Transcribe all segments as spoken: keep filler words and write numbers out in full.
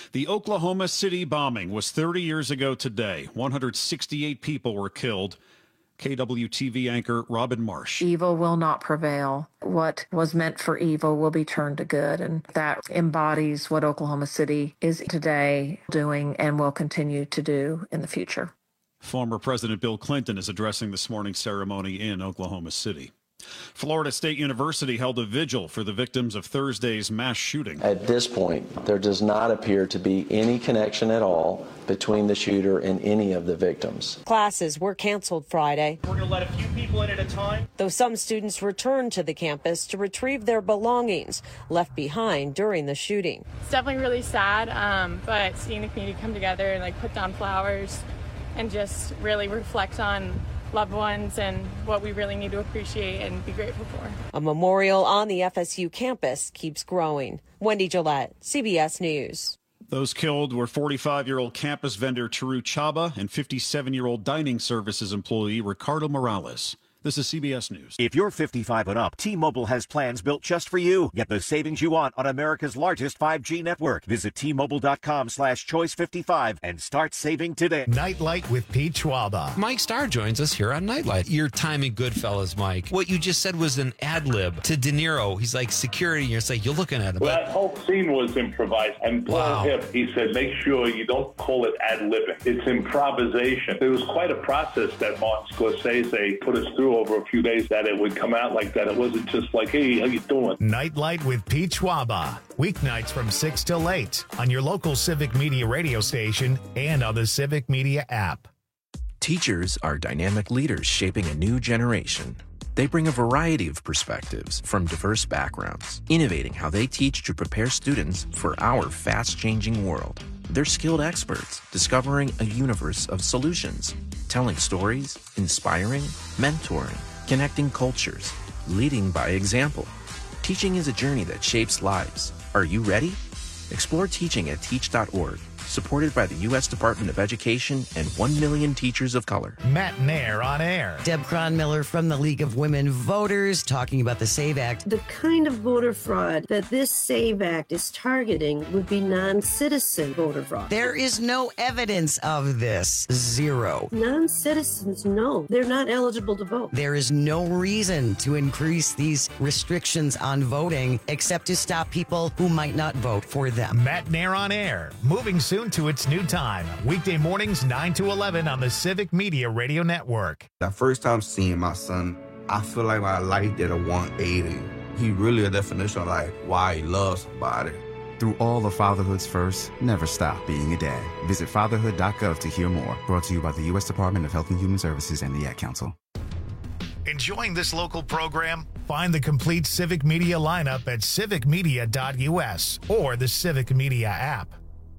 The Oklahoma City bombing was thirty years ago today. one hundred sixty-eight people were killed. K W T V anchor Robin Marsh. Evil will not prevail. What was meant for evil will be turned to good, and that embodies what Oklahoma City is today doing and will continue to do in the future. Former President Bill Clinton is addressing this morning's ceremony in Oklahoma City. Florida State University held a vigil for the victims of Thursday's mass shooting. At this point, there does not appear to be any connection at all between the shooter and any of the victims. Classes were canceled Friday. We're going to let a few people in at a time. Though some students returned to the campus to retrieve their belongings left behind during the shooting. It's definitely really sad, um, but seeing the community come together and like put down flowers and just really reflect on loved ones and what we really need to appreciate and be grateful for. A memorial on the F S U campus keeps growing. Wendy Gillette, C B S News. Those killed were forty-five-year-old campus vendor Teru Chaba and fifty-seven-year-old dining services employee Ricardo Morales. This is C B S News. If you're fifty-five and up, T-Mobile has plans built just for you. Get the savings you want on America's largest five G network. Visit T-Mobile.com slash choice 55 and start saving today. Nightlight with Pete Schwaba. Mike Starr joins us here on Nightlight. Your timing, Goodfellas, Mike. What you just said was an ad lib to De Niro. He's like security, and you're like, you're looking at him. Well, that whole scene was improvised. And Paul Wow. Hip, he said, make sure you don't call it ad-libbing. It's improvisation. It was quite a process that Martin Scorsese put us through over a few days, that it would come out like that. It wasn't just like, hey, how you doing? Nightlight with Pete Schwaba. Weeknights from six till eight on your local Civic Media radio station and on the Civic Media app. Teachers are dynamic leaders shaping a new generation. They bring a variety of perspectives from diverse backgrounds, innovating how they teach to prepare students for our fast-changing world. They're skilled experts, discovering a universe of solutions, telling stories, inspiring, mentoring, connecting cultures, leading by example. Teaching is a journey that shapes lives. Are you ready? Explore teaching at teach dot org. Supported by the U S Department of Education and one million teachers of color. Matt Nair on air. Deb Cronmiller from the League of Women Voters talking about the SAVE Act. The kind of voter fraud that this SAVE Act is targeting would be non-citizen voter fraud. There is no evidence of this. Zero. Non-citizens, no. They're not eligible to vote. There is no reason to increase these restrictions on voting except to stop people who might not vote for them. Matt Nair on air. Moving soon to its new time. Weekday mornings nine to eleven on the Civic Media Radio Network. The first time seeing my son, I feel like my life did a one eighty. He really a definition of like why he loves somebody. Through all of fatherhood's first, never stop being a dad. Visit fatherhood dot gov to hear more. Brought to you by the U S Department of Health and Human Services and the Ad Council. Enjoying this local program? Find the complete Civic Media lineup at civic media dot u s or the Civic Media app.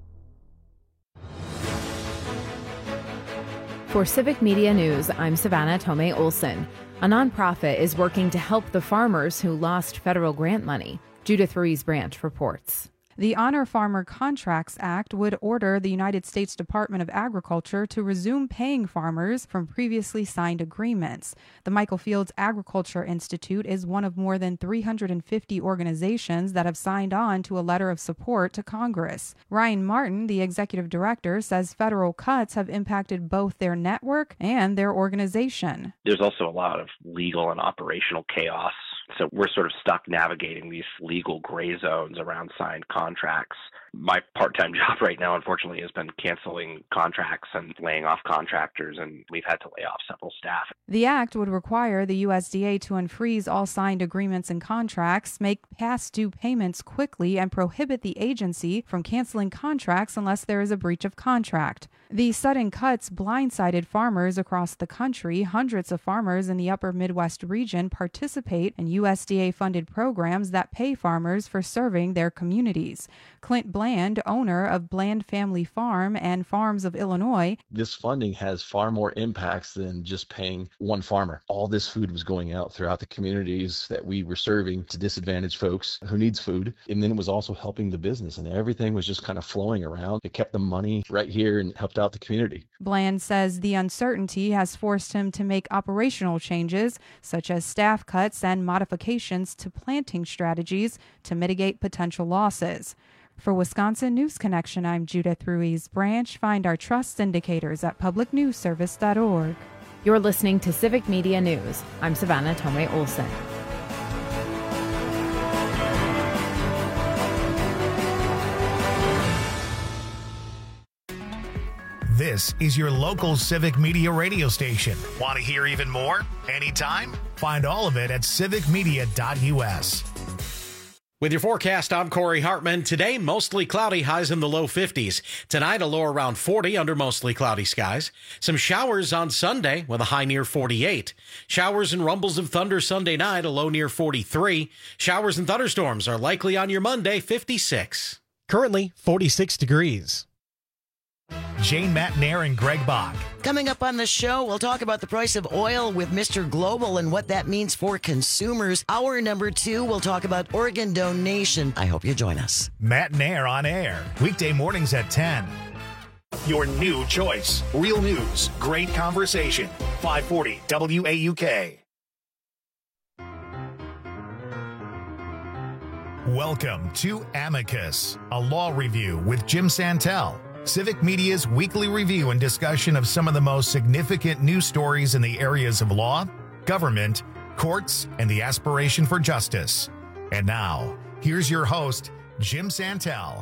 For Civic Media News, I'm Savannah Tomei Olson. A nonprofit is working to help the farmers who lost federal grant money. Judith Ruiz Branch reports. The Honor Farmer Contracts Act would order the United States Department of Agriculture to resume paying farmers from previously signed agreements. The Michael Fields Agriculture Institute is one of more than three hundred fifty organizations that have signed on to a letter of support to Congress. Ryan Martin, the executive director, says federal cuts have impacted both their network and their organization. There's also a lot of legal and operational chaos. So we're sort of stuck navigating these legal gray zones around signed contracts. My part-time job right now, unfortunately, has been canceling contracts and laying off contractors, and we've had to lay off several staff. The act would require the U S D A to unfreeze all signed agreements and contracts, make past due payments quickly, and prohibit the agency from canceling contracts unless there is a breach of contract. The sudden cuts blindsided farmers across the country. Hundreds of farmers in the upper Midwest region participate in U S D A-funded programs that pay farmers for serving their communities. Clint Bland, owner of Bland Family Farm and Farms of Illinois. This funding has far more impacts than just paying one farmer. All this food was going out throughout the communities that we were serving to disadvantaged folks who needs food. And then it was also helping the business, and everything was just kind of flowing around. It kept the money right here and helped out the community. Bland says the uncertainty has forced him to make operational changes, such as staff cuts and modifications to planting strategies to mitigate potential losses. For Wisconsin News Connection, I'm Judith Ruiz Branch. Find our trust indicators at public news service dot org. You're listening to Civic Media News. I'm Savannah Tomei Olson. This is your local Civic Media radio station. Want to hear even more? Anytime? Find all of it at civic media dot u s. With your forecast, I'm Corey Hartman. Today, mostly cloudy, highs in the low fifties. Tonight, a low around forty under mostly cloudy skies. Some showers on Sunday with a high near forty-eight. Showers and rumbles of thunder Sunday night, a low near forty-three. Showers and thunderstorms are likely on your Monday, fifty-six. Currently, forty-six degrees. Jane Matnair and Greg Bach. Coming up on the show, we'll talk about the price of oil with Mister Global and what that means for consumers. Hour number two, we'll talk about organ donation. I hope you join us. Matnair on air, weekday mornings at ten. Your new choice. Real news, great conversation. five forty W A U K. Welcome to Amicus, a law review with Jim Santel. Civic Media's weekly review and discussion of some of the most significant news stories in the areas of law, government, courts, and the aspiration for justice. And now, here's your host, Jim Santel.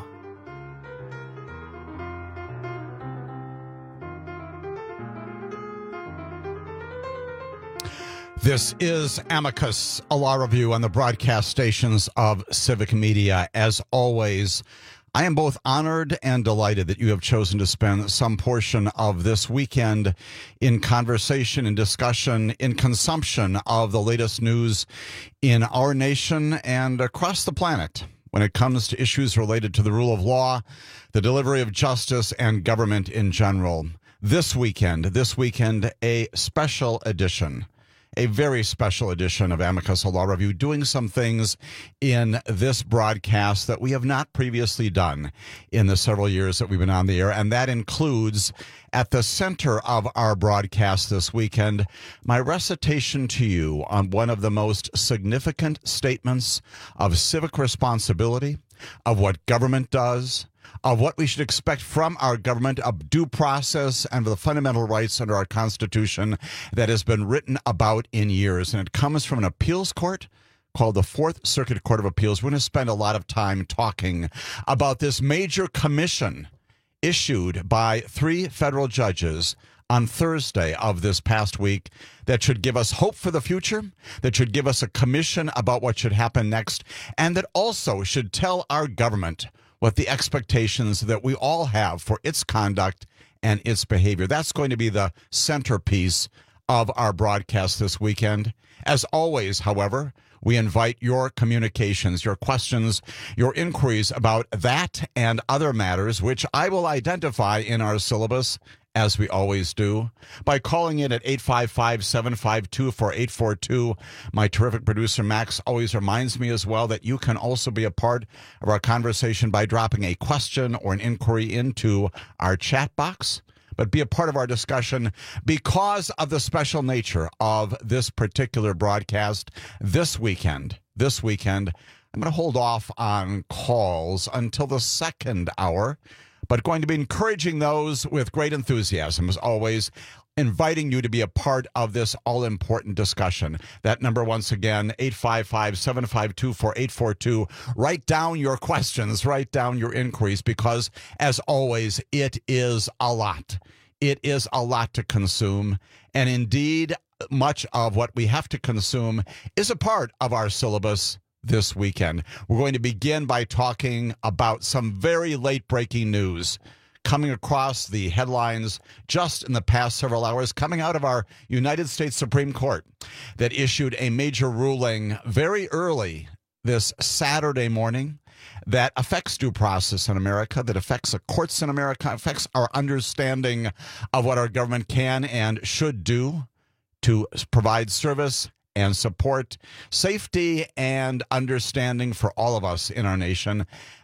This is Amicus, a law review on the broadcast stations of Civic Media. As always, I am both honored and delighted that you have chosen to spend some portion of this weekend in conversation and discussion, in consumption of the latest news in our nation and across the planet when it comes to issues related to the rule of law, the delivery of justice, and government in general. This weekend, this weekend, a special edition. A very special edition of Amicus, a law review, doing some things in this broadcast that we have not previously done in the several years that we've been on the air. And that includes, at the center of our broadcast this weekend, my recitation to you on one of the most significant statements of civic responsibility, of what government does, of what we should expect from our government, of due process and the fundamental rights under our Constitution that has been written about in years. And it comes from an appeals court called the Fourth Circuit Court of Appeals. We're going to spend a lot of time talking about this major commission issued by three federal judges on Thursday of this past week that should give us hope for the future, that should give us a commission about what should happen next, and that also should tell our government what the expectations that we all have for its conduct and its behavior. That's going to be the centerpiece of our broadcast this weekend. As always, however, we invite your communications, your questions, your inquiries about that and other matters, which I will identify in our syllabus, as we always do, by calling in at eight five five, seven five two, four eight four two. My terrific producer, Max, always reminds me as well that you can also be a part of our conversation by dropping a question or an inquiry into our chat box. But be a part of our discussion because of the special nature of this particular broadcast this weekend. This weekend, I'm going to hold off on calls until the second hour, but going to be encouraging those with great enthusiasm, as always, inviting you to be a part of this all-important discussion. That number, once again, eight five five, seven five two, four eight four two. Write down your questions, write down your inquiries, because, as always, it is a lot. It is a lot to consume, and indeed, much of what we have to consume is a part of our syllabus this weekend. We're going to begin by talking about some very late-breaking news coming across the headlines just in the past several hours, coming out of our United States Supreme Court that issued a major ruling very early this Saturday morning that affects due process in America, that affects the courts in America, affects our understanding of what our government can and should do to provide service and support, safety and understanding for all of us in our nation.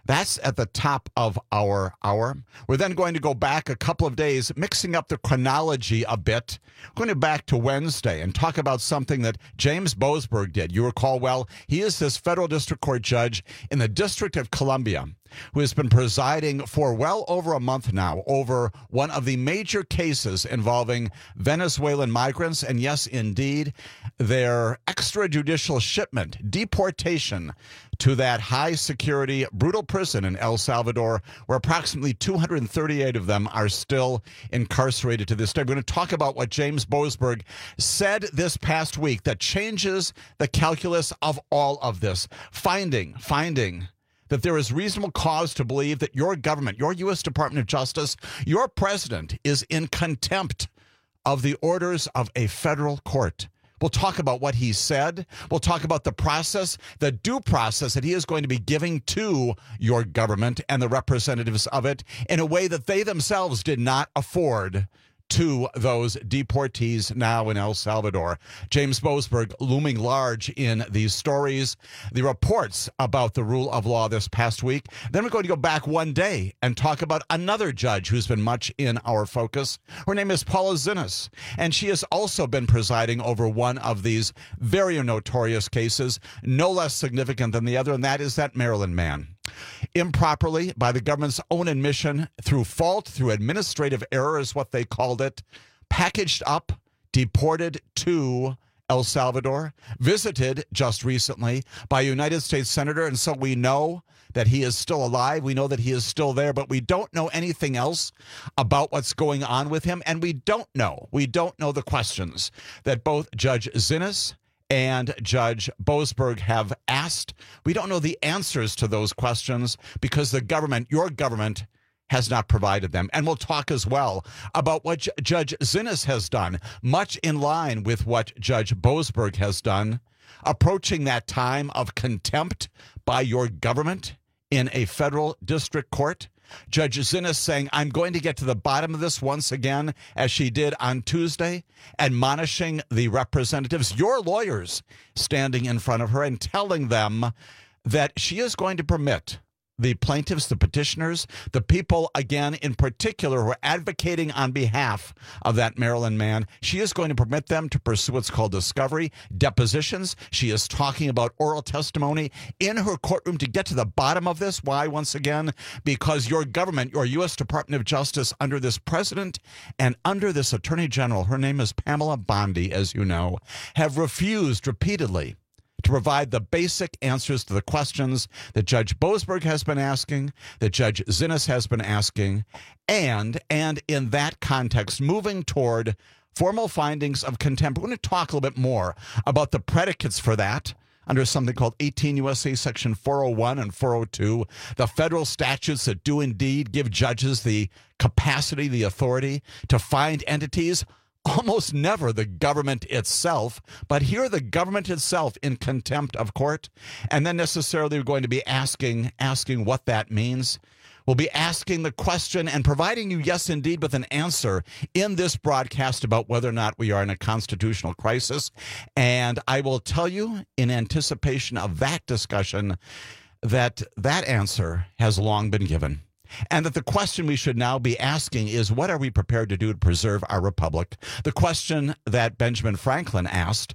That's at the top of our hour. We're then going to go back a couple of days, mixing up the chronology a bit. We're going to back to Wednesday and talk about something that James Boasberg did. You recall well, he is this federal district court judge in the District of Columbia who has been presiding for well over a month now over one of the major cases involving Venezuelan migrants, and yes, indeed, their extrajudicial shipment, deportation to that high-security, brutal prison in El Salvador, where approximately two hundred thirty-eight of them are still incarcerated to this day. We're going to talk about what James Boasberg said this past week that changes the calculus of all of this. Finding, finding that there is reasonable cause to believe that your government, your U S Department of Justice, your president is in contempt of the orders of a federal court. We'll talk about what he said. We'll talk about the process, the due process that he is going to be giving to your government and the representatives of it in a way that they themselves did not afford to those deportees now in El Salvador. James Boasberg looming large in these stories, the reports about the rule of law this past week. Then we're going to go back one day and talk about another judge who's been much in our focus. Her name is Paula Zinnes, and she has also been presiding over one of these very notorious cases, no less significant than the other, and that is that Maryland man. Improperly, by the government's own admission, through fault, through administrative error is what they called it, packaged up, deported to El Salvador, visited just recently by a United States senator, and so we know that he is still alive. We know that he is still there, but we don't know anything else about what's going on with him, and we don't know. We don't know the questions that both Judge Zinnes and Judge Boasberg have asked. We don't know the answers to those questions because the government, your government, has not provided them. And we'll talk as well about what J- Judge Zinnes has done, much in line with what Judge Boasberg has done, approaching that time of contempt by your government in a federal district court. Judge Zinnes saying, I'm going to get to the bottom of this once again, as she did on Tuesday, admonishing the representatives, your lawyers, standing in front of her and telling them that she is going to permit the plaintiffs, the petitioners, the people, again, in particular, who are advocating on behalf of that Maryland man. She is going to permit them to pursue what's called discovery, depositions. She is talking about oral testimony in her courtroom to get to the bottom of this. Why, once again? Because your government, your U S Department of Justice, under this president and under this attorney general, her name is Pamela Bondi, as you know, have refused repeatedly to provide the basic answers to the questions that Judge Boasberg has been asking, that Judge Zinnes has been asking, and, and in that context, moving toward formal findings of contempt. We're going to talk a little bit more about the predicates for that under something called eighteen U S C Section four oh one and four oh two, the federal statutes that do indeed give judges the capacity, the authority to find entities, almost never the government itself, but here the government itself in contempt of court, and then necessarily we're going to be asking asking what that means. We'll be asking the question and providing you, yes, indeed, with an answer in this broadcast about whether or not we are in a constitutional crisis. And I will tell you, in anticipation of that discussion, that that answer has long been given. And that the question we should now be asking is, what are we prepared to do to preserve our republic? The question that Benjamin Franklin asked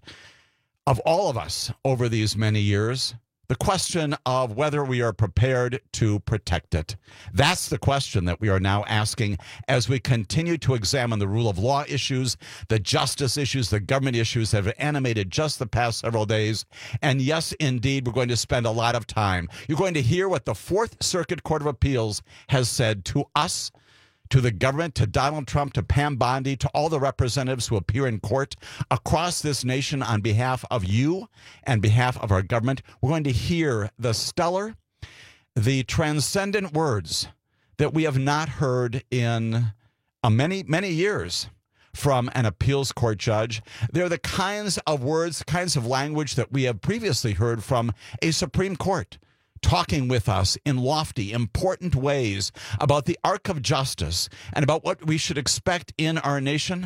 of all of us over these many years, the question of whether we are prepared to protect it. That's the question that we are now asking as we continue to examine the rule of law issues, the justice issues, the government issues that have animated just the past several days. And yes, indeed, we're going to spend a lot of time. You're going to hear what the Fourth Circuit Court of Appeals has said to us, to the government, to Donald Trump, to Pam Bondi, to all the representatives who appear in court across this nation on behalf of you and behalf of our government. We're going to hear the stellar, the transcendent words that we have not heard in uh, many, many years from an appeals court judge. They're the kinds of words, kinds of language that we have previously heard from a Supreme Court, talking with us in lofty, important ways about the arc of justice and about what we should expect in our nation.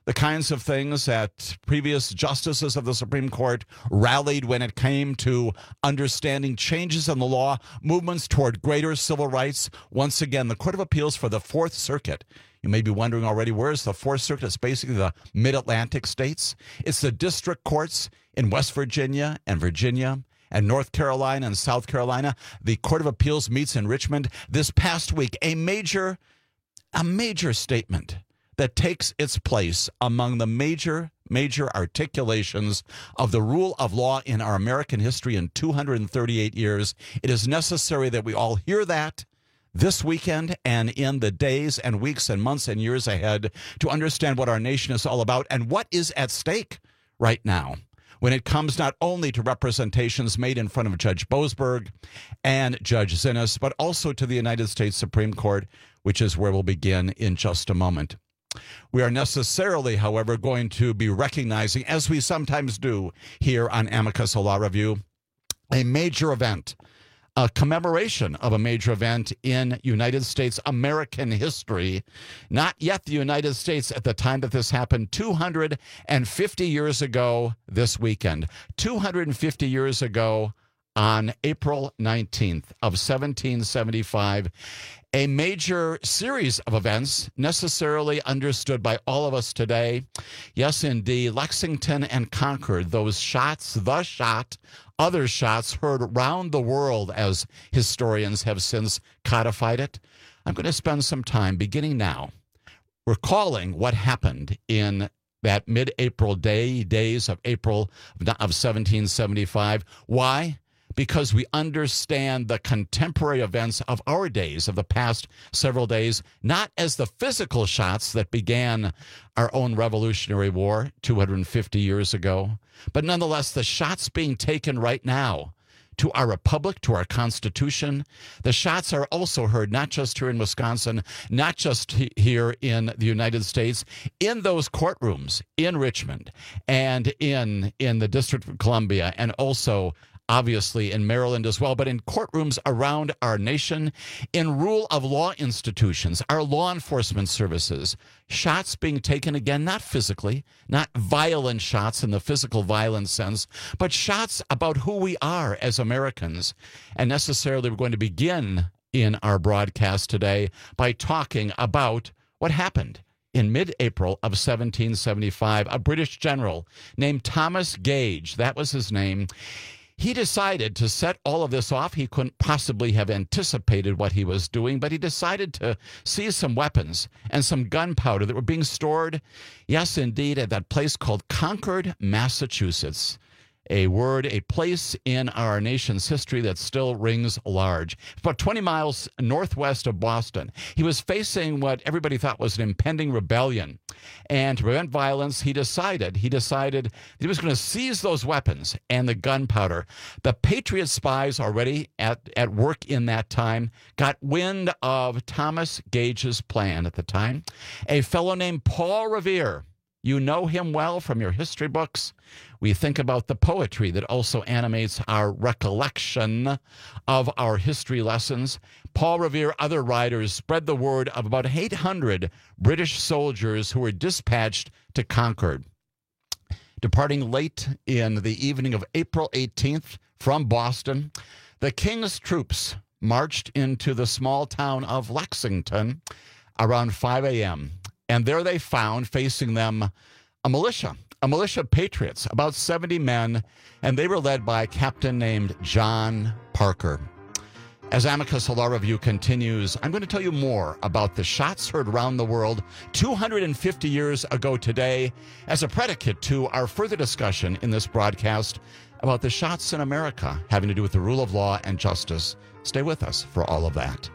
the kinds of things that previous justices of the Supreme Court rallied when it came to understanding changes in the law, movements toward greater civil rights. Once again, the Court of Appeals for the Fourth Circuit. You may be wondering already, where's the Fourth Circuit? It's basically the mid-Atlantic states. It's the district courts in West Virginia and Virginia and North Carolina and South Carolina. The Court of Appeals meets in Richmond this past week. A major, a major statement that takes its place among the major, major articulations of the rule of law in our American history in two hundred thirty-eight years. It is necessary that we all hear that this weekend and in the days and weeks and months and years ahead to understand what our nation is all about and what is at stake right now when it comes not only to representations made in front of Judge Boasberg and Judge Zinnes, but also to the United States Supreme Court, which is where we'll begin in just a moment. We are necessarily, however, going to be recognizing, as we sometimes do here on Amicus Law Review, a major event, a commemoration of a major event in United States American history, not yet the United States at the time that this happened, two hundred fifty years ago this weekend. two hundred fifty years ago on April nineteenth of seventeen seventy-five, a major series of events necessarily understood by all of us today. Yes, indeed, Lexington and Concord, those shots, the shot, other shots heard around the world as historians have since codified it. I'm going to spend some time beginning now recalling what happened in that mid-April day, days of April of seventeen seventy-five. Why? Because we understand the contemporary events of our days, of the past several days, not as the physical shots that began our own Revolutionary War two hundred fifty years ago, but nonetheless the shots being taken right now to our republic, to our Constitution. The shots are also heard not just here in Wisconsin, not just here in the United States, in those courtrooms in Richmond and in, in the District of Columbia, and also obviously in Maryland as well, but in courtrooms around our nation, in rule of law institutions, our law enforcement services, shots being taken again, not physically, not violent shots in the physical violence sense, but shots about who we are as Americans. And necessarily we're going to begin in our broadcast today by talking about what happened in mid-April of seventeen seventy-five. A British general named Thomas Gage, that was his name, he decided to set all of this off. He couldn't possibly have anticipated what he was doing, but he decided to seize some weapons and some gunpowder that were being stored, yes, indeed, at that place called Concord, Massachusetts. A word, a place in our nation's history that still rings large. About twenty miles northwest of Boston. He was facing what everybody thought was an impending rebellion. And to prevent violence, he decided, he decided he was going to seize those weapons and the gunpowder. The Patriot spies already at, at work in that time got wind of Thomas Gage's plan at the time. A fellow named Paul Revere. You know him well from your history books. We think about the poetry that also animates our recollection of our history lessons. Paul Revere, other writers, spread the word of about eight hundred British soldiers who were dispatched to Concord. Departing late in the evening of April eighteenth from Boston, the King's troops marched into the small town of Lexington around five a.m., and there they found facing them a militia, a militia of patriots, about seventy men, and they were led by a captain named John Parker. As Amicus Law Review continues, I'm going to tell you more about the shots heard around the world two hundred fifty years ago today as a predicate to our further discussion in this broadcast about the shots in America having to do with the rule of law and justice. Stay with us for all of that.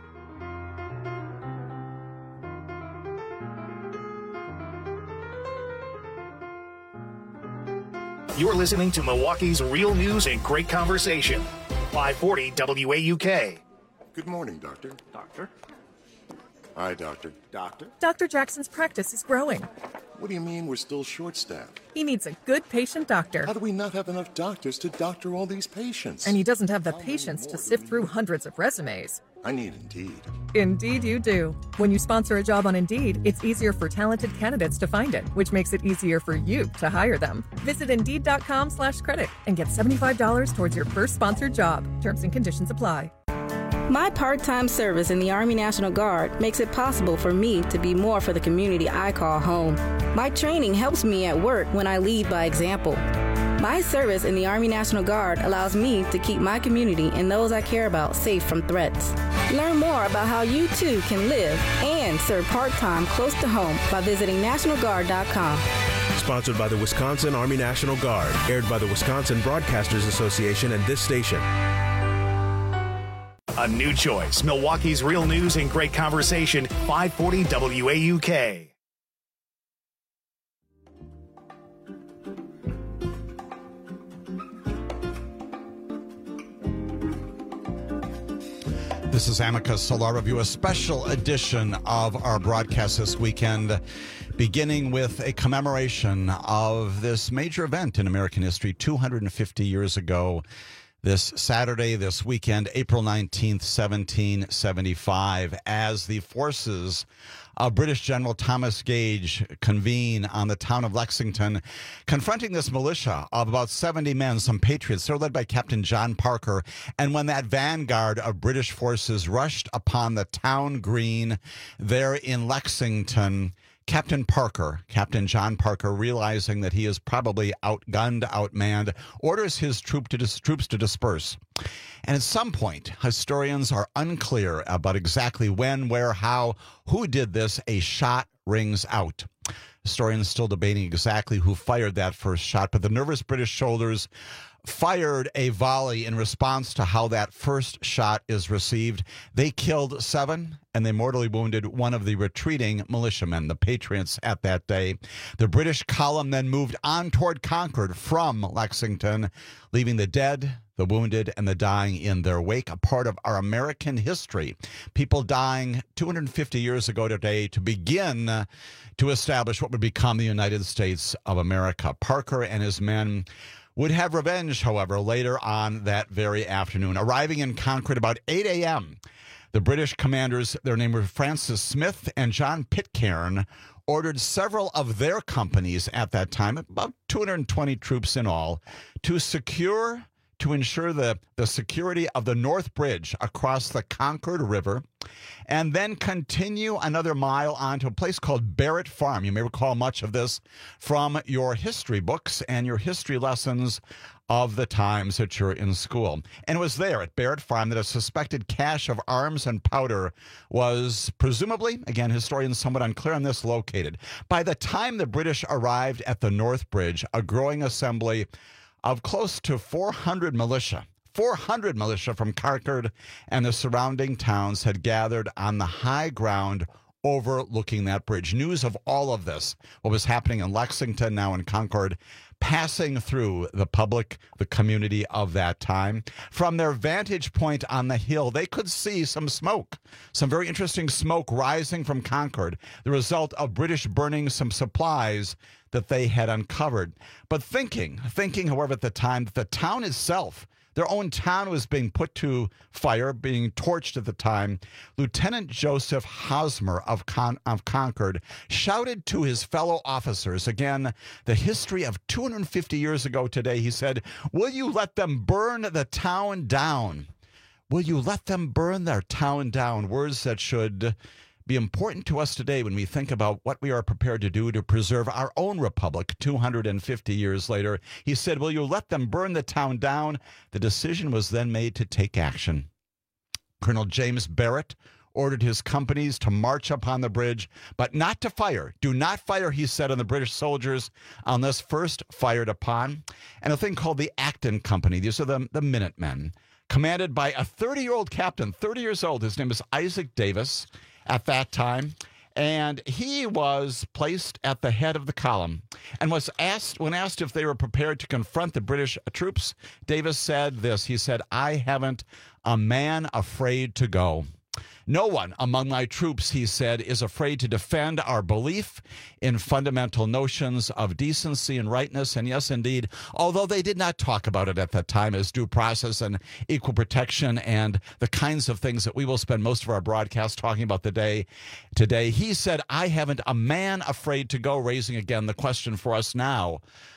You're listening to Milwaukee's Real News and Great Conversation. five forty W A U K. Good morning, Doctor. Doctor? Hi, Doctor. Doctor? Doctor Jackson's practice is growing. What do you mean we're still short-staffed? He needs a good patient doctor. How do we not have enough doctors to doctor all these patients? And he doesn't have the patience to sift through hundreds of resumes. I need Indeed. Indeed you do. When you sponsor a job on Indeed, it's easier for talented candidates to find it, which makes it easier for you to hire them. Visit Indeed.com slash credit and get seventy-five dollars towards your first sponsored job. Terms and conditions apply. My part-time service in the Army National Guard makes it possible for me to be more for the community I call home. My training helps me at work when I lead by example. My service in the Army National Guard allows me to keep my community and those I care about safe from threats. Learn more about how you too can live and serve part-time close to home by visiting National Guard dot com. Sponsored by the Wisconsin Army National Guard. Aired by the Wisconsin Broadcasters Association and this station. A new choice. Milwaukee's real news and great conversation. five forty W A U K. This is Amicus, a law review, a special edition of our broadcast this weekend, beginning with a commemoration of this major event in American history two hundred fifty years ago. This Saturday, this weekend, April nineteenth, seventeen seventy-five, as the forces of British General Thomas Gage convene on the town of Lexington, confronting this militia of about seventy men, some patriots. They're led by Captain John Parker. And when that vanguard of British forces rushed upon the town green there in Lexington, Captain Parker, Captain John Parker, realizing that he is probably outgunned, outmanned, orders his troop to dis- troops to disperse. And at some point, historians are unclear about exactly when, where, how, who did this. A shot rings out. Historians still debating exactly who fired that first shot, but the nervous British soldiers fired a volley in response to how that first shot is received. They killed seven, and they mortally wounded one of the retreating militiamen, the patriots at that day. The British column then moved on toward Concord from Lexington, leaving the dead, the wounded, and the dying in their wake, a part of our American history. People dying two hundred fifty years ago today to begin to establish what would become the United States of America. Parker and his men would have revenge, however, later on that very afternoon. Arriving in Concord about eight a.m., the British commanders, their name were Francis Smith and John Pitcairn, ordered several of their companies at that time, about two hundred twenty troops in all, to secure, to ensure the, the security of the North Bridge across the Concord River, and then continue another mile on to a place called Barrett Farm. You may recall much of this from your history books and your history lessons of the times that you're in school. And it was there at Barrett Farm that a suspected cache of arms and powder was presumably, again, historians somewhat unclear on this, located. By the time the British arrived at the North Bridge, a growing assembly of close to four hundred militia, four hundred militia from Concord and the surrounding towns had gathered on the high ground overlooking that bridge. News of all of this, what was happening in Lexington, now in Concord, passing through the public, the community of that time. From their vantage point on the hill, they could see some smoke, some very interesting smoke rising from Concord, the result of British burning some supplies that they had uncovered. But thinking, thinking, however, at the time that the town itself, their own town was being put to fire, being torched at the time, Lieutenant Joseph Hosmer of, Con- of Concord shouted to his fellow officers, again, the history of two hundred fifty years ago today, he said, "Will you let them burn the town down? Will you let them burn their town down?" Words that should be important to us today when we think about what we are prepared to do to preserve our own republic two hundred fifty years later. He said, "Will you let them burn the town down?" The decision was then made to take action. Colonel James Barrett ordered his companies to march upon the bridge, but not to fire. Do not fire, he said, on the British soldiers unless first fired upon. And a thing called the Acton Company, these are the, the Minutemen, commanded by a thirty-year-old captain, thirty years old. His name is Isaac Davis at that time, and he was placed at the head of the column and was asked, when asked if they were prepared to confront the British troops, Davis said this. He said, "I haven't a man afraid to go." No one among my troops, he said, is afraid to defend our belief in fundamental notions of decency and rightness. And yes, indeed, although they did not talk about it at that time as due process and equal protection and the kinds of things that we will spend most of our broadcast talking about the day today, he said, I haven't a man afraid to go, raising again the question for us now.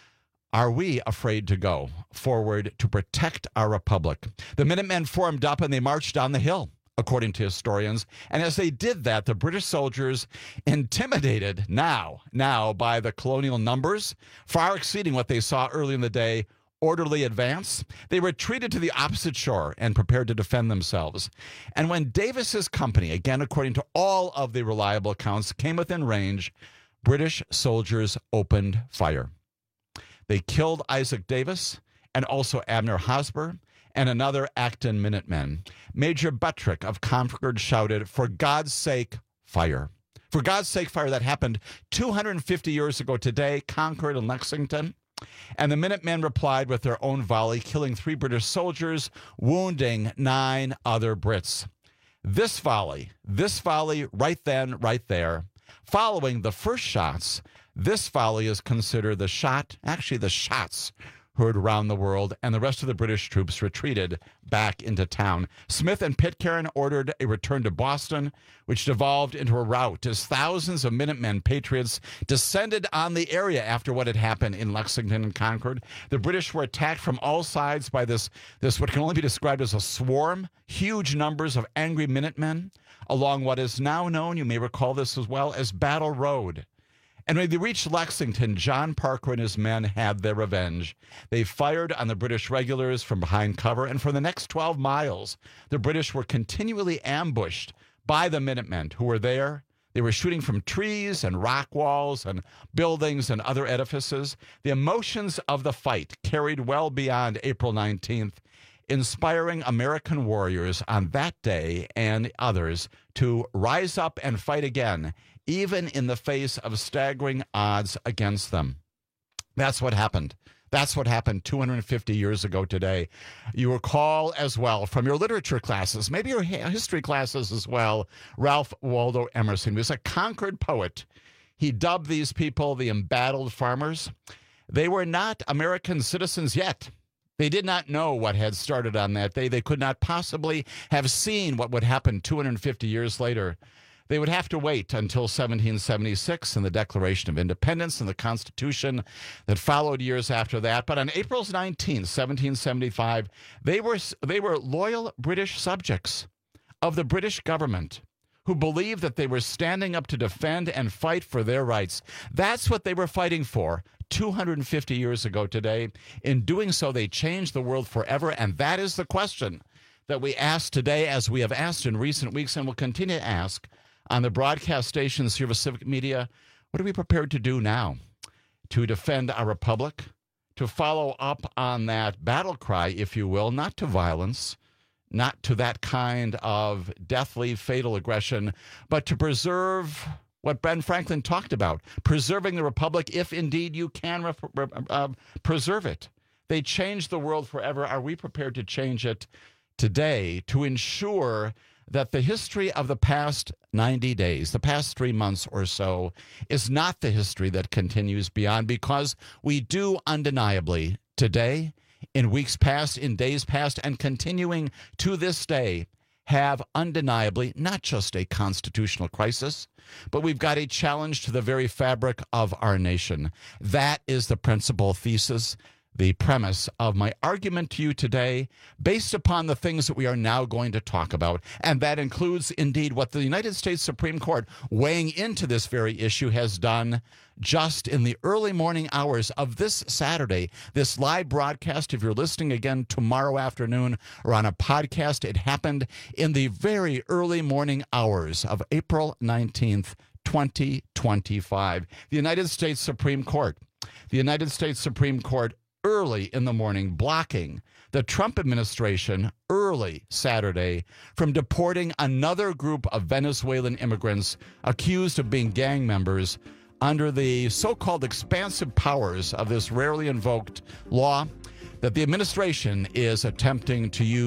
Are we afraid to go forward to protect our republic? The Minutemen formed up and they marched down the hill, according to historians. And as they did that, the British soldiers, intimidated now, now by the colonial numbers, far exceeding what they saw early in the day, orderly advance, they retreated to the opposite shore and prepared to defend themselves. And when Davis's company, again according to all of the reliable accounts, came within range, British soldiers opened fire. They killed Isaac Davis and also Abner Hosmer and another Acton Minutemen. Major Buttrick of Concord shouted, for God's sake, fire. For God's sake, fire. That happened two hundred fifty years ago today, Concord and Lexington. And the Minutemen replied with their own volley, killing three British soldiers, wounding nine other Brits. This volley, this volley right then, right there, following the first shots, this volley is considered the shot, actually the shots, heard around the world, and the rest of the British troops retreated back into town. Smith and Pitcairn ordered a return to Boston, which devolved into a rout as thousands of Minutemen patriots descended on the area after what had happened in Lexington and Concord. The British were attacked from all sides by this, this what can only be described as a swarm, huge numbers of angry Minutemen along what is now known, you may recall this as well, as Battle Road. And when they reached Lexington, John Parker and his men had their revenge. They fired on the British regulars from behind cover, and for the next twelve miles, the British were continually ambushed by the Minutemen who were there. They were shooting from trees and rock walls and buildings and other edifices. The emotions of the fight carried well beyond April nineteenth, inspiring American warriors on that day and others to rise up and fight again, even in the face of staggering odds against them. That's what happened. That's what happened two hundred fifty years ago today. You recall as well from your literature classes, maybe your history classes as well, Ralph Waldo Emerson. He was a Concord poet. He dubbed these people the embattled farmers. They were not American citizens yet. They did not know what had started on that day. They could not possibly have seen what would happen two hundred fifty years later. They would have to wait until seventeen seventy-six and the Declaration of Independence and the Constitution that followed years after that. But on April nineteenth, seventeen seventy-five, they were, they were loyal British subjects of the British government who believed that they were standing up to defend and fight for their rights. That's what they were fighting for two hundred fifty years ago today. In doing so, they changed the world forever, and that is the question that we ask today, as we have asked in recent weeks and will continue to ask on the broadcast stations here with Civic Media. What are we prepared to do now to defend our republic, to follow up on that battle cry, if you will, not to violence, not to that kind of deathly, fatal aggression, but to preserve what Ben Franklin talked about, preserving the republic if indeed you can re- re- uh, preserve it. They changed the world forever. Are we prepared to change it today to ensure that the history of the past ninety days, the past three months or so, is not the history that continues beyond? Because we do undeniably today, in weeks past, in days past, and continuing to this day, have undeniably not just a constitutional crisis, but we've got a challenge to the very fabric of our nation. That is the principal thesis, the premise of my argument to you today, based upon the things that we are now going to talk about. And that includes, indeed, what the United States Supreme Court, weighing into this very issue, has done just in the early morning hours of this Saturday. This live broadcast, if you're listening again tomorrow afternoon or on a podcast, it happened in the very early morning hours of April nineteenth, twenty twenty-five. The United States Supreme Court, the United States Supreme Court early in the morning, blocking the Trump administration early Saturday from deporting another group of Venezuelan immigrants accused of being gang members under the so-called expansive powers of this rarely invoked law that the administration is attempting to use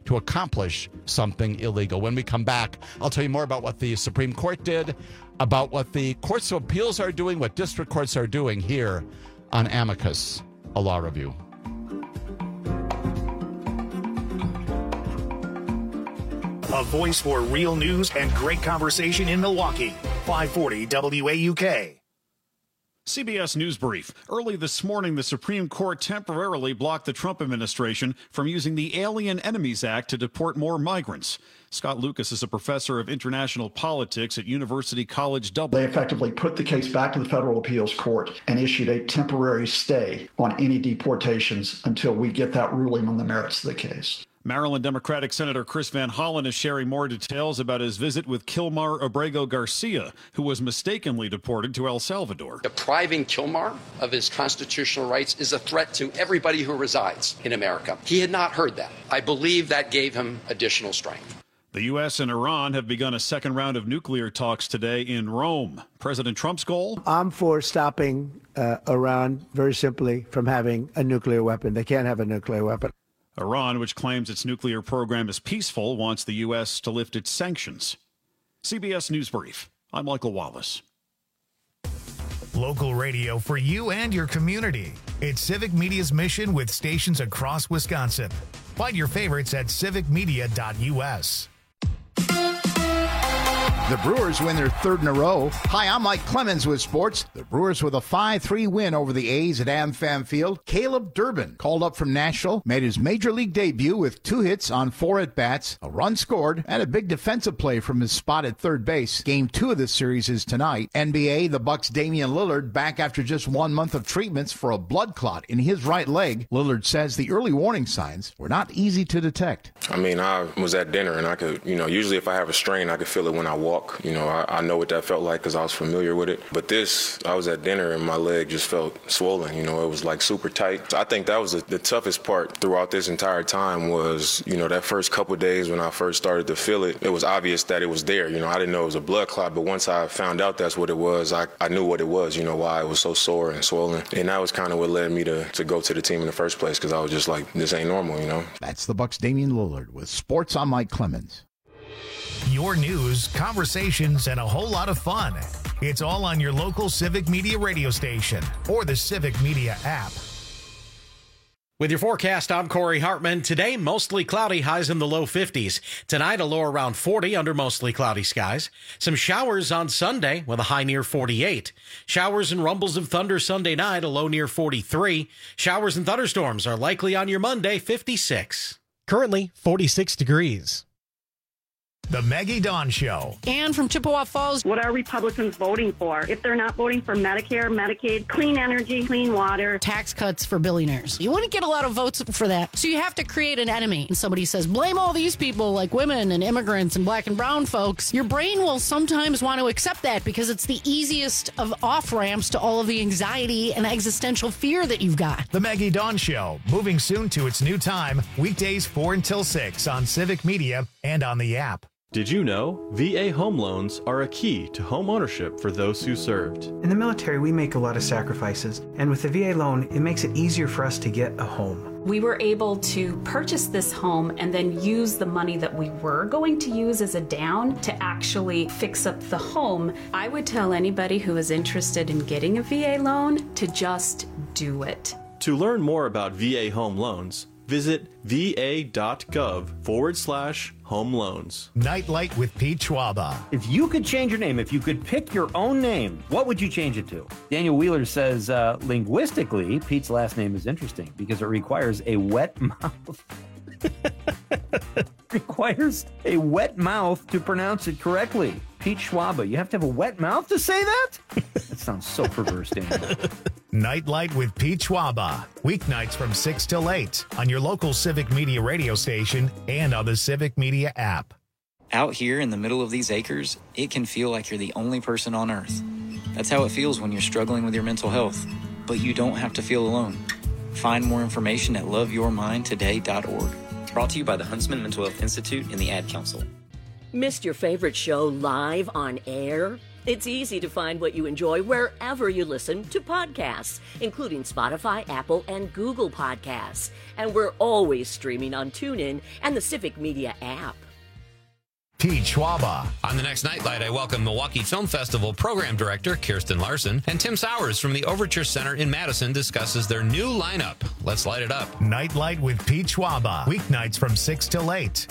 to accomplish something illegal. When we come back, I'll tell you more about what the Supreme Court did, about what the courts of appeals are doing, what district courts are doing here on Amicus, a law review. A voice for real news and great conversation in Milwaukee. five forty W A U K. C B S News Brief. Early this morning, the Supreme Court temporarily blocked the Trump administration from using the Alien Enemies Act to deport more migrants. Scott Lucas is a professor of international politics at University College Dublin. They effectively put the case back to the federal appeals court and issued a temporary stay on any deportations until we get that ruling on the merits of the case. Maryland Democratic Senator Chris Van Hollen is sharing more details about his visit with Kilmar Abrego Garcia, who was mistakenly deported to El Salvador. Depriving Kilmar of his constitutional rights is a threat to everybody who resides in America. He had not heard that. I believe that gave him additional strength. The U S and Iran have begun a second round of nuclear talks today in Rome. President Trump's goal? I'm for stopping uh, Iran, very simply, from having a nuclear weapon. They can't have a nuclear weapon. Iran, which claims its nuclear program is peaceful, wants the U S to lift its sanctions. C B S News Brief. I'm Michael Wallace. Local radio for you and your community. It's Civic Media's mission with stations across Wisconsin. Find your favorites at civic media dot U S. The Brewers win their third in a row. Hi, I'm Mike Clemens with sports. The Brewers with a five three win over the A's at AmFam Field. Caleb Durbin, called up from Nashville, made his major league debut with two hits on four at-bats, a run scored, and a big defensive play from his spot at third base. Game two of this series is tonight. N B A, the Bucks' Damian Lillard back after just one month of treatments for a blood clot in his right leg. Lillard says the early warning signs were not easy to detect. I mean, I was at dinner, and I could, you know, usually if I have a strain, I could feel it when I walk. You know, I, I know what that felt like because I was familiar with it. But this, I was at dinner and my leg just felt swollen. You know, it was like super tight. So I think that was the, the toughest part throughout this entire time was, you know, that first couple of days when I first started to feel it, it was obvious that it was there. You know, I didn't know it was a blood clot, but once I found out that's what it was, I, I knew what it was, you know, why it was so sore and swollen. And that was kind of what led me to, to go to the team in the first place because I was just like, this ain't normal, you know. That's the Bucks' Damian Lillard with Sports. I'm Mike Clemens. Your news, conversations, and a whole lot of fun. It's all on your local Civic Media radio station or the Civic Media app. With your forecast, I'm Corey Hartman. Today, mostly cloudy, highs in the low fifties. Tonight, a low around forty under mostly cloudy skies. Some showers on Sunday with a high near forty-eight. Showers and rumbles of thunder Sunday night, a low near forty-three. Showers and thunderstorms are likely on your Monday, fifty-six. Currently, forty-six degrees. The Maggie Dawn Show. Ann from Chippewa Falls. What are Republicans voting for? If they're not voting for Medicare, Medicaid, clean energy, clean water. Tax cuts for billionaires. You wouldn't get a lot of votes for that. So you have to create an enemy. And somebody says, blame all these people like women and immigrants and black and brown folks. Your brain will sometimes want to accept that because it's the easiest of off-ramps to all of the anxiety and existential fear that you've got. The Maggie Dawn Show, moving soon to its new time, weekdays four until six on Civic Media and on the app. Did you know V A home loans are a key to home ownership for those who served? In the military, we make a lot of sacrifices, and with the V A loan, it makes it easier for us to get a home. We were able to purchase this home and then use the money that we were going to use as a down to actually fix up the home. I would tell anybody who is interested in getting a V A loan to just do it. To learn more about V A home loans, visit va.gov forward slash home loans. Nightlight with Pete Schwaba. If you could change your name, if you could pick your own name, what would you change it to? Daniel Wheeler says, uh, linguistically, Pete's last name is interesting because it requires a wet mouth. requires a wet mouth to pronounce it correctly. Pete Schwaba, you have to have a wet mouth to say that? That sounds so perverse, Daniel. Nightlight with Pete Schwaba. Weeknights from six till eight on your local Civic Media radio station and on the Civic Media app. Out here in the middle of these acres, it can feel like you're the only person on earth. That's how it feels when you're struggling with your mental health. But you don't have to feel alone. Find more information at love your mind today dot org. Brought to you by the Huntsman Mental Health Institute and the Ad Council. Missed your favorite show live on air? It's easy to find what you enjoy wherever you listen to podcasts, including Spotify, Apple, and Google Podcasts. And we're always streaming on TuneIn and the Civic Media app. Pete Schwaba. On the next Nightlight, I welcome Milwaukee Film Festival Program Director Kirsten Larson, and Tim Sowers from the Overture Center in Madison discusses their new lineup. Let's light it up. Nightlight with Pete Schwaba. Weeknights from six till eight.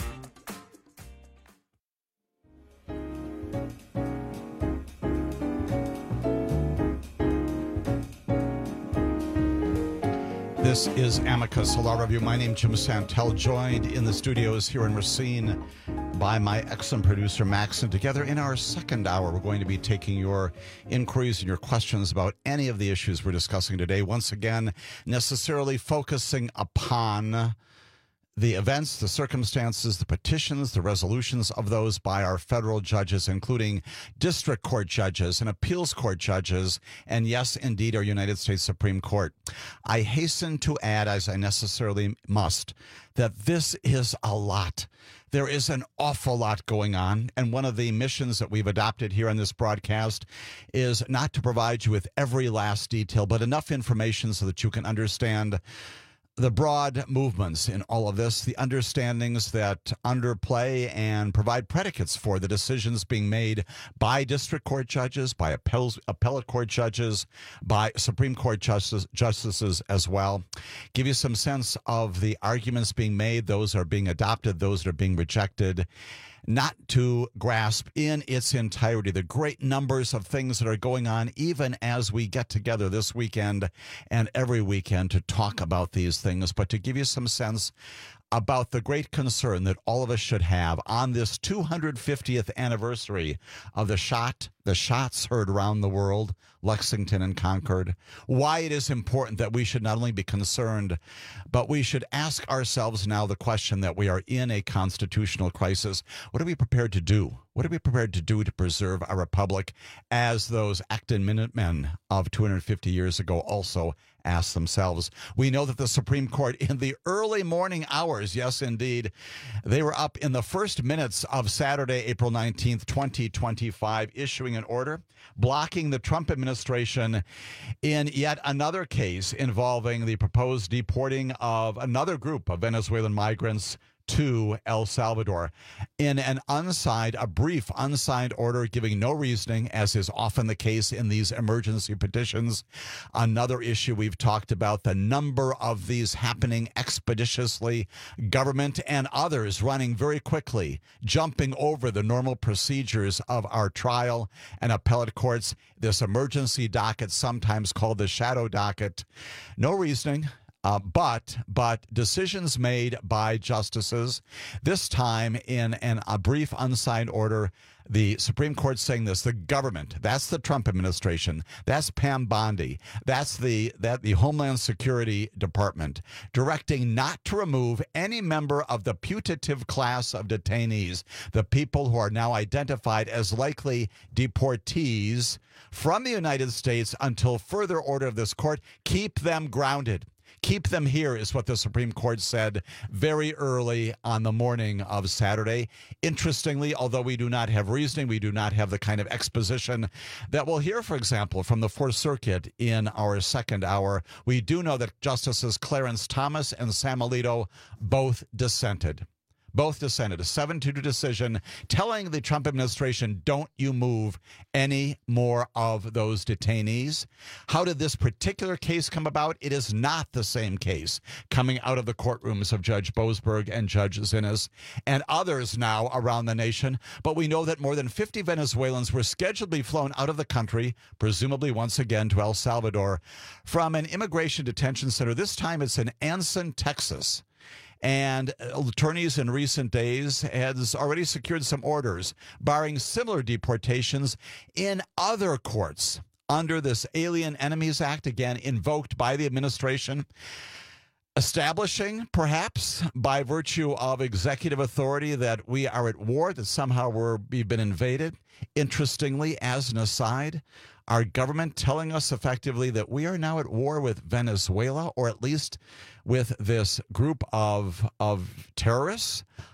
This is Amicus Law Review. My name is Jim Santel, joined in the studios here in Racine by my excellent producer, Max. And together in our second hour, we're going to be taking your inquiries and your questions about any of the issues we're discussing today. Once again, necessarily focusing upon the events, the circumstances, the petitions, the resolutions of those by our federal judges, including district court judges and appeals court judges, and yes, indeed, our United States Supreme Court. I hasten to add, as I necessarily must, that this is a lot. There is an awful lot going on, and one of the missions that we've adopted here on this broadcast is not to provide you with every last detail, but enough information so that you can understand the broad movements in all of this, the understandings that underplay and provide predicates for the decisions being made by district court judges, by appellate, appellate court judges, by Supreme Court justice, justices as well. Give you some sense of the arguments being made, those are being adopted, those that are being rejected. Not to grasp in its entirety the great numbers of things that are going on, even as we get together this weekend and every weekend to talk about these things, but to give you some sense about the great concern that all of us should have on this two hundred fiftieth anniversary of the shot, the shots heard around the world, Lexington and Concord, why it is important that we should not only be concerned, but we should ask ourselves now the question that we are in a constitutional crisis. What are we prepared to do? What are we prepared to do to preserve our republic, as those Acton Minutemen of two hundred fifty years ago also asked themselves? We know that the Supreme Court in the early morning hours, yes, indeed, they were up in the first minutes of Saturday, April nineteenth, twenty twenty-five, issuing an order blocking the Trump administration in yet another case involving the proposed deporting of another group of Venezuelan migrants to El Salvador in an unsigned, a brief unsigned order giving no reasoning, as is often the case in these emergency petitions. Another issue we've talked about, the number of these happening expeditiously, government and others running very quickly, jumping over the normal procedures of our trial and appellate courts. This emergency docket, sometimes called the shadow docket, no reasoning. Uh, but but decisions made by justices, this time in an, a brief unsigned order, the Supreme Court saying this, the government, that's the Trump administration, that's Pam Bondi, that's the that the Homeland Security Department, directing not to remove any member of the putative class of detainees, the people who are now identified as likely deportees from the United States until further order of this court. Keep them grounded. Keep them here is what the Supreme Court said very early on the morning of Saturday. Interestingly, although we do not have reasoning, we do not have the kind of exposition that we'll hear, for example, from the Fourth Circuit in our second hour. We do know that Justices Clarence Thomas and Sam Alito both dissented. Both dissented, a seven two decision telling the Trump administration, don't you move any more of those detainees. How did this particular case come about? It is not the same case coming out of the courtrooms of Judge Boasberg and Judge Zinnes and others now around the nation. But we know that more than fifty Venezuelans were scheduled to be flown out of the country, presumably once again to El Salvador, from an immigration detention center. This time it's in Anson, Texas. And attorneys in recent days has already secured some orders barring similar deportations in other courts under this Alien Enemies Act, again invoked by the administration, establishing perhaps by virtue of executive authority that we are at war, that somehow we're, we've been invaded. Interestingly, as an aside, our government telling us effectively that we are now at war with Venezuela, or at least with this group of of terrorists,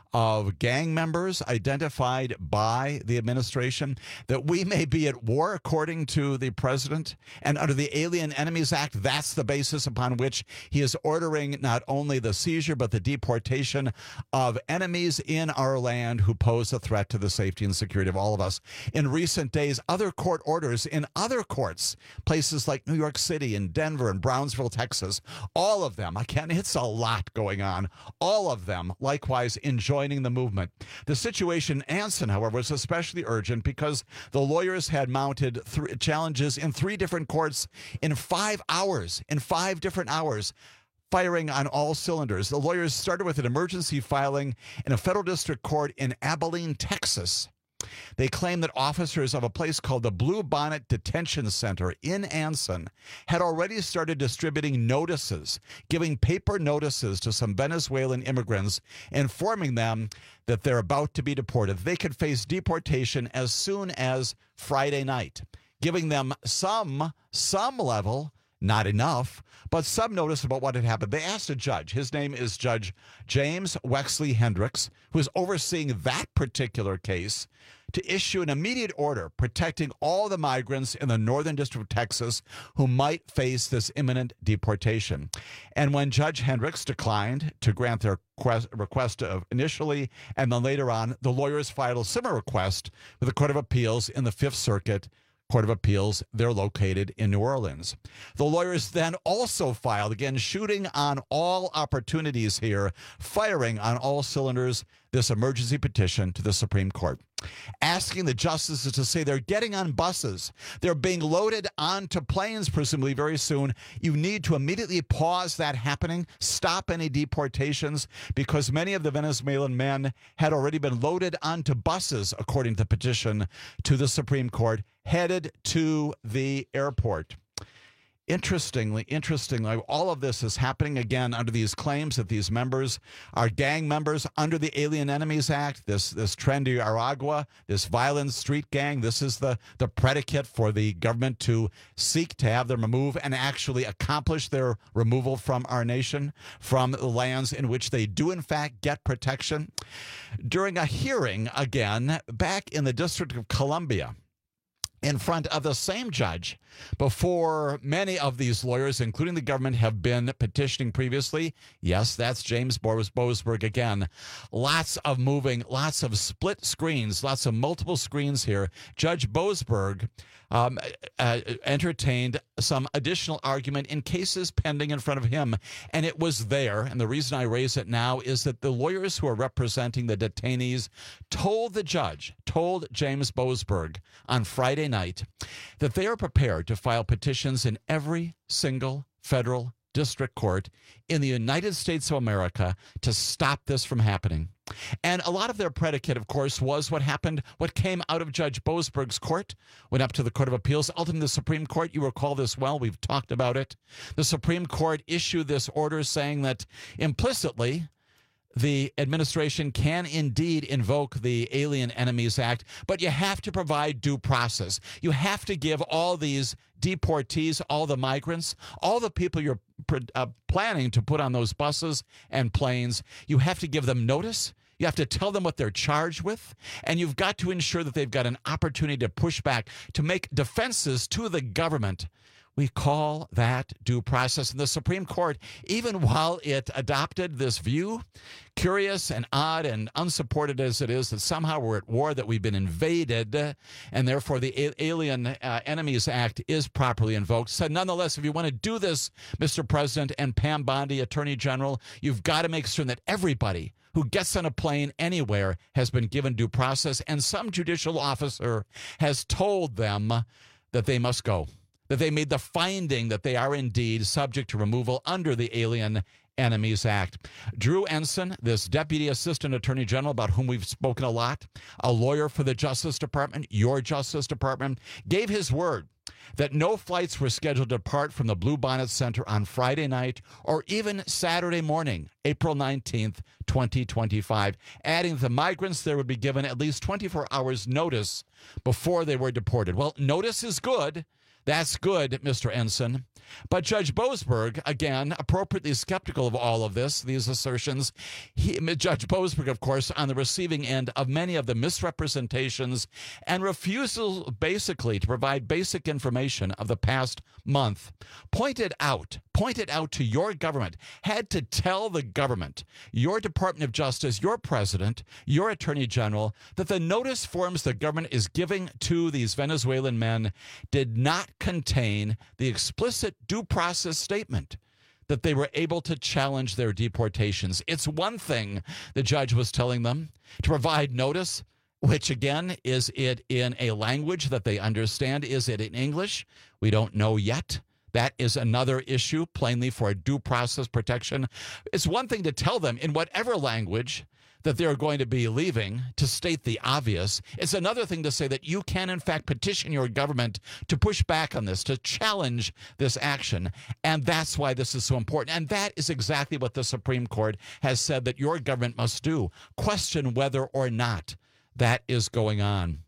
of gang members identified by the administration, that we may be at war, according to the president. And under the Alien Enemies Act, that's the basis upon which he is ordering not only the seizure, but the deportation of enemies in our land who pose a threat to the safety and security of all of us. In recent days, other court orders in other courts, places like New York City and Denver and Brownsville, Texas, all of them, again, it's a lot going on, all of them likewise enjoying the movement. The situation in Anson, however, was especially urgent because the lawyers had mounted th- challenges in three different courts in five hours, in five different hours, firing on all cylinders. The lawyers started with an emergency filing in a federal district court in Abilene, Texas. They claim that officers of a place called the Blue Bonnet Detention Center in Anson had already started distributing notices, giving paper notices to some Venezuelan immigrants, informing them that they're about to be deported. They could face deportation as soon as Friday night, giving them some, some level, not enough, but some notice about what had happened. They asked a judge. His name is Judge James Wexley Hendricks, who is overseeing that particular case, to issue an immediate order protecting all the migrants in the Northern District of Texas who might face this imminent deportation. And when Judge Hendricks declined to grant their request of initially, and then later on, the lawyers filed a similar request with the Court of Appeals in the Fifth Circuit Court of Appeals. They're located in New Orleans. The lawyers then also filed, again, shooting on all opportunities here, firing on all cylinders, this emergency petition to the Supreme Court, asking the justices to say they're getting on buses. They're being loaded onto planes, presumably very soon. You need to immediately pause that happening, stop any deportations, because many of the Venezuelan men had already been loaded onto buses, according to the petition to the Supreme Court, headed to the airport. Interestingly, interestingly, all of this is happening again under these claims that these members are gang members under the Alien Enemies Act, this this Trendy Aragua, this violent street gang. This is the, the predicate for the government to seek to have them remove and actually accomplish their removal from our nation, from the lands in which they do in fact get protection. During a hearing, again, back in the District of Columbia, in front of the same judge, before many of these lawyers, including the government, have been petitioning previously. Yes, that's James Boasberg again. Lots of moving, lots of split screens, lots of multiple screens here. Judge Boasberg um, uh, entertained some additional argument in cases pending in front of him, and it was there. And the reason I raise it now is that the lawyers who are representing the detainees told the judge, told James Boasberg on Friday night that they are prepared to file petitions in every single federal district court in the United States of America to stop this from happening. And a lot of their predicate, of course, was what happened, what came out of Judge Boasberg's court, went up to the Court of Appeals, ultimately the Supreme Court. You recall this well. We've talked about it. The Supreme Court issued this order saying that implicitly the administration can indeed invoke the Alien Enemies Act, but you have to provide due process. You have to give all these deportees, all the migrants, all the people you're uh, planning to put on those buses and planes, you have to give them notice. You have to tell them what they're charged with, and you've got to ensure that they've got an opportunity to push back, to make defenses to the government. We call that due process. And the Supreme Court, even while it adopted this view, curious and odd and unsupported as it is, that somehow we're at war, that we've been invaded, and therefore the Alien uh, Enemies Act is properly invoked, said, nonetheless, if you want to do this, Mister President and Pam Bondi, Attorney General, you've got to make sure that everybody who gets on a plane anywhere has been given due process, and some judicial officer has told them that they must go, that they made the finding that they are indeed subject to removal under the Alien Enemies Act. Drew Ensign, this Deputy Assistant Attorney General, about whom we've spoken a lot, a lawyer for the Justice Department, your Justice Department, gave his word that no flights were scheduled to depart from the Bluebonnet Center on Friday night or even Saturday morning, April nineteenth, twenty twenty-five, adding the migrants there would be given at least twenty-four hours notice before they were deported. Well, notice is good. That's good, Mister Ensign. But Judge Boasberg, again, appropriately skeptical of all of this, these assertions. He, Judge Boasberg, of course, on the receiving end of many of the misrepresentations and refusal, basically, to provide basic information of the past month, pointed out, pointed out to your government, had to tell the government, your Department of Justice, your president, your attorney general, that the notice forms the government is giving to these Venezuelan men did not contain the explicit due process statement that they were able to challenge their deportations. It's one thing, the judge was telling them, to provide notice, which again, is it in a language that they understand? Is it in English? We don't know yet. That is another issue, plainly for due process protection. It's one thing to tell them in whatever language that they're going to be leaving, to state the obvious. It's another thing to say that you can, in fact, petition your government to push back on this, to challenge this action. And that's why this is so important. And that is exactly what the Supreme Court has said that your government must do. Question whether or not that is going on.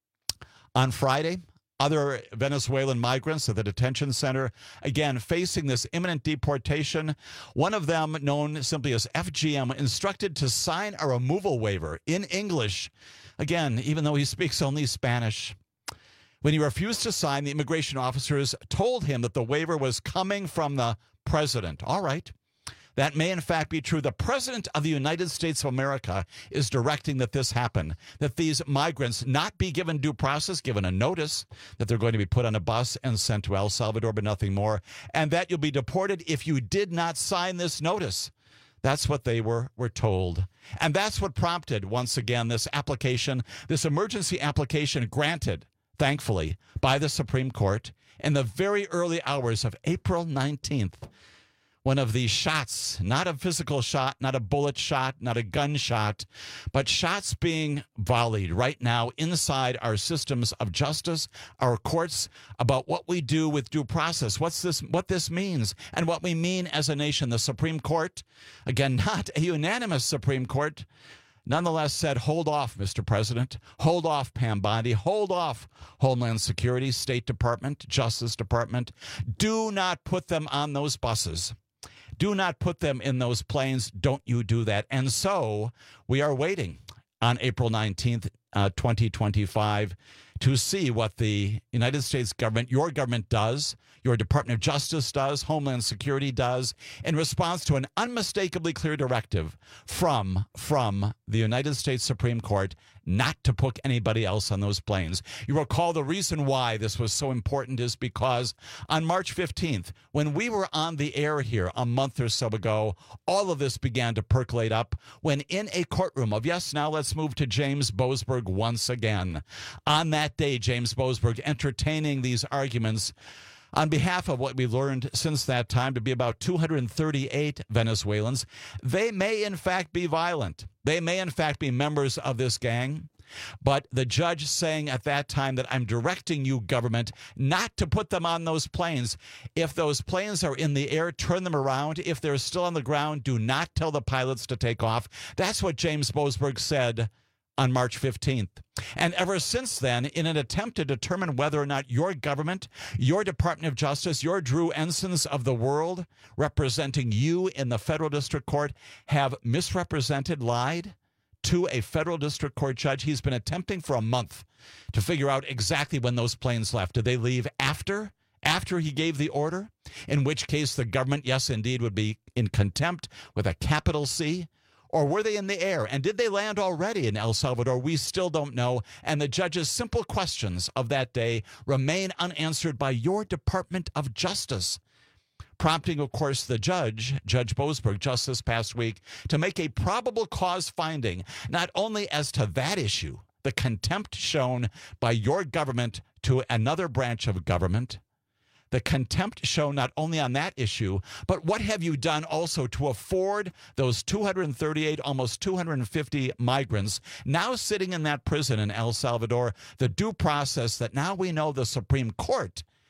On Friday, other Venezuelan migrants at the detention center, again, facing this imminent deportation. One of them, known simply as F G M, instructed to sign a removal waiver in English. Again, even though he speaks only Spanish. When he refused to sign, the immigration officers told him that the waiver was coming from the president. All right. That may, in fact, be true. The President of the United States of America is directing that this happen, that these migrants not be given due process, given a notice that they're going to be put on a bus and sent to El Salvador, but nothing more, and that you'll be deported if you did not sign this notice. That's what they were, were told. And that's what prompted, once again, this application, this emergency application granted, thankfully, by the Supreme Court in the very early hours of April nineteenth. One of these shots, not a physical shot, not a bullet shot, not a gunshot, but shots being volleyed right now inside our systems of justice, our courts, about what we do with due process, what's this, what this means, and what we mean as a nation. The Supreme Court, again, not a unanimous Supreme Court, nonetheless said, hold off, Mister President. Hold off, Pam Bondi. Hold off, Homeland Security, State Department, Justice Department. Do not put them on those buses. Do not put them in those planes. Don't you do that. And so we are waiting on April nineteenth, uh, twenty twenty-five to see what the United States government, your government does, your Department of Justice does, Homeland Security does, in response to an unmistakably clear directive from, from the United States Supreme Court not to put anybody else on those planes. You recall the reason why this was so important is because on March fifteenth, when we were on the air here a month or so ago, all of this began to percolate up when in a courtroom of, yes, now let's move to James Boasberg once again. On that day, James Boasberg entertaining these arguments on behalf of what we learned since that time to be about two hundred thirty-eight Venezuelans. They may, in fact, be violent. They may, in fact, be members of this gang. But the judge saying at that time that I'm directing you, government, not to put them on those planes. If those planes are in the air, turn them around. If they're still on the ground, do not tell the pilots to take off. That's what James Boasberg said on March fifteenth. And ever since then, in an attempt to determine whether or not your government, your Department of Justice, your Drew Ensigns of the world, representing you in the federal district court, have misrepresented, lied to a federal district court judge, he's been attempting for a month to figure out exactly when those planes left. Did they leave after? After he gave the order? In which case the government, yes, indeed, would be in contempt with a capital C. Or were they in the air? And did they land already in El Salvador? We still don't know. And the judge's simple questions of that day remain unanswered by your Department of Justice, prompting, of course, the judge, Judge Boasberg, just this past week, to make a probable cause finding, not only as to that issue, the contempt shown by your government to another branch of government, the contempt shown not only on that issue, but what have you done also to afford those two hundred thirty-eight, almost two hundred fifty migrants now sitting in that prison in El Salvador, the due process that now we know the Supreme Court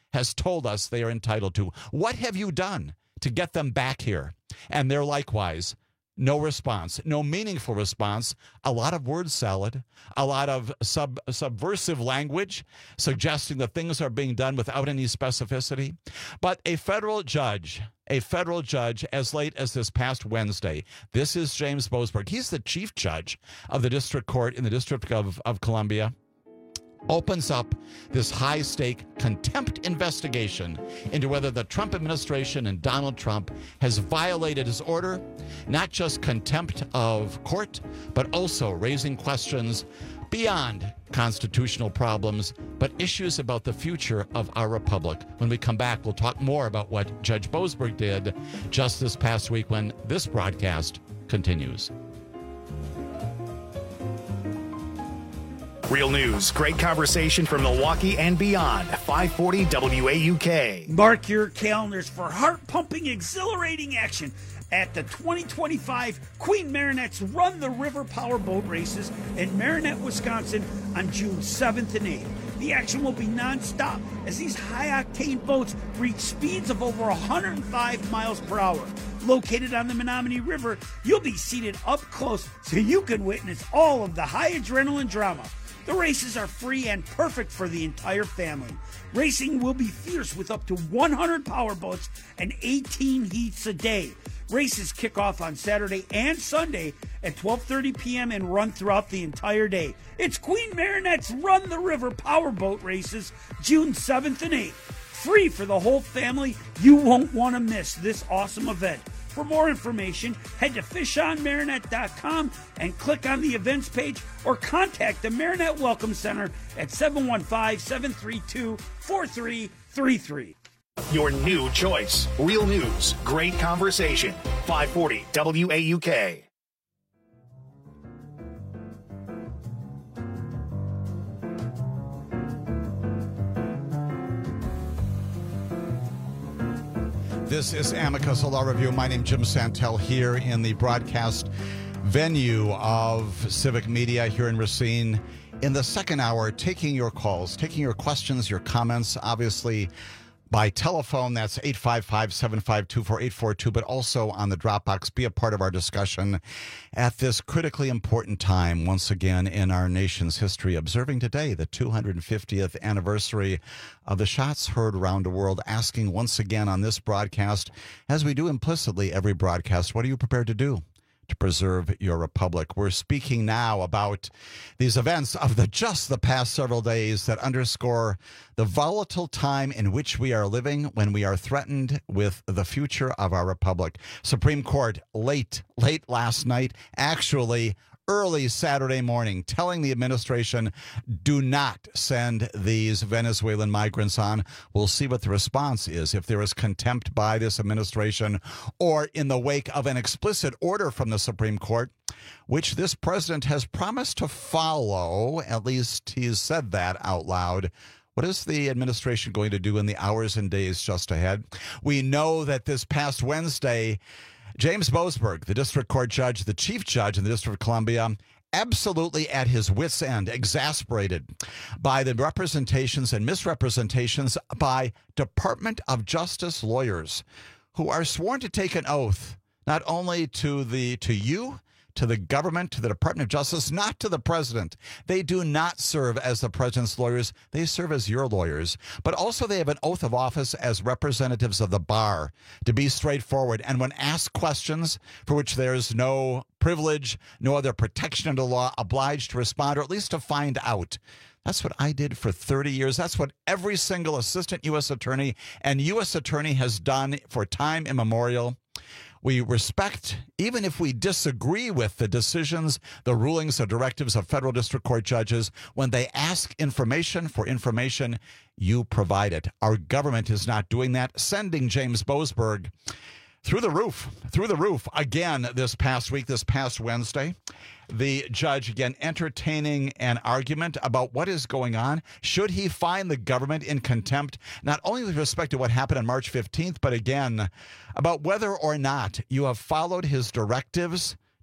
has told us they are entitled to. What have you done to get them back here? And they're likewise. No response, no meaningful response, a lot of word salad, a lot of sub, subversive language suggesting that things are being done without any specificity. But a federal judge, a federal judge as late as this past Wednesday, this is James Boasberg. He's the chief judge of the district court in the District of, of Columbia. Opens up this high-stake contempt investigation into whether the Trump administration and Donald Trump has violated his order, not just contempt of court, but also raising questions beyond constitutional problems, but issues about the future of our republic. When we come back, we'll talk more about what Judge Boasberg did just this past week when this broadcast continues. Real news, great conversation from Milwaukee and beyond. five forty W A U K. Mark your calendars for heart-pumping, exhilarating action at the twenty twenty-five Queen Marinette's Run the River Powerboat Races in Marinette, Wisconsin on June seventh and eighth. The action will be nonstop as these high-octane boats reach speeds of over one hundred five miles per hour. Located on the Menominee River, you'll be seated up close so you can witness all of the high adrenaline drama. The races are free and perfect for the entire family. Racing will be fierce with up to one hundred powerboats and eighteen heats a day. Races kick off on Saturday and Sunday at twelve thirty p.m. and run throughout the entire day. It's Queen Marinette's Run the River Powerboat Races, June seventh and eighth. Free for the whole family. You won't want to miss this awesome event. For more information, head to fish on marinette dot com and click on the events page or contact the Marinette Welcome Center at seven one five, seven three two, four three three three. Your new choice. Real news, great conversation. five forty W A U K. This is Amicus, a law review. My name is Jim Santel here in the broadcast venue of Civic Media here in Racine. In the second hour, taking your calls, taking your questions, your comments, obviously by telephone. That's eight five five, seven five two, four eight four two, but also on the Dropbox. Be a part of our discussion at this critically important time, once again, in our nation's history, observing today the two hundred fiftieth anniversary of the shots heard around the world, asking once again on this broadcast, as we do implicitly every broadcast, what are you prepared to do to preserve your republic? We're speaking now about these events of the just the past several days that underscore the volatile time in which we are living when we are threatened with the future of our republic. Supreme Court late, late last night, actually early Saturday morning, telling the administration, do not send these Venezuelan migrants on. We'll see what the response is, if there is contempt by this administration or in the wake of an explicit order from the Supreme Court, which this president has promised to follow. At least he's said that out loud. What is the administration going to do in the hours and days just ahead? We know that this past Wednesday, James Boasberg, the district court judge, the chief judge in the District of Columbia, absolutely at his wit's end, exasperated by the representations and misrepresentations by Department of Justice lawyers who are sworn to take an oath not only to the to you, to the government, to the Department of Justice, not to the president. They do not serve as the president's lawyers. They serve as your lawyers. But also they have an oath of office as representatives of the bar to be straightforward. And when asked questions for which there's no privilege, no other protection under the law, obliged to respond, or at least to find out. That's what I did for thirty years. That's what every single assistant U S attorney and U S attorney has done for time immemorial. We respect, even if we disagree with the decisions, the rulings, the directives of federal district court judges, when they ask information for information, you provide it. Our government is not doing that, sending James Boasberg through the roof, through the roof again this past week, this past Wednesday. The judge, again, entertaining an argument about what is going on. Should he find the government in contempt, not only with respect to what happened on March fifteenth, but again, about whether or not you have followed his directives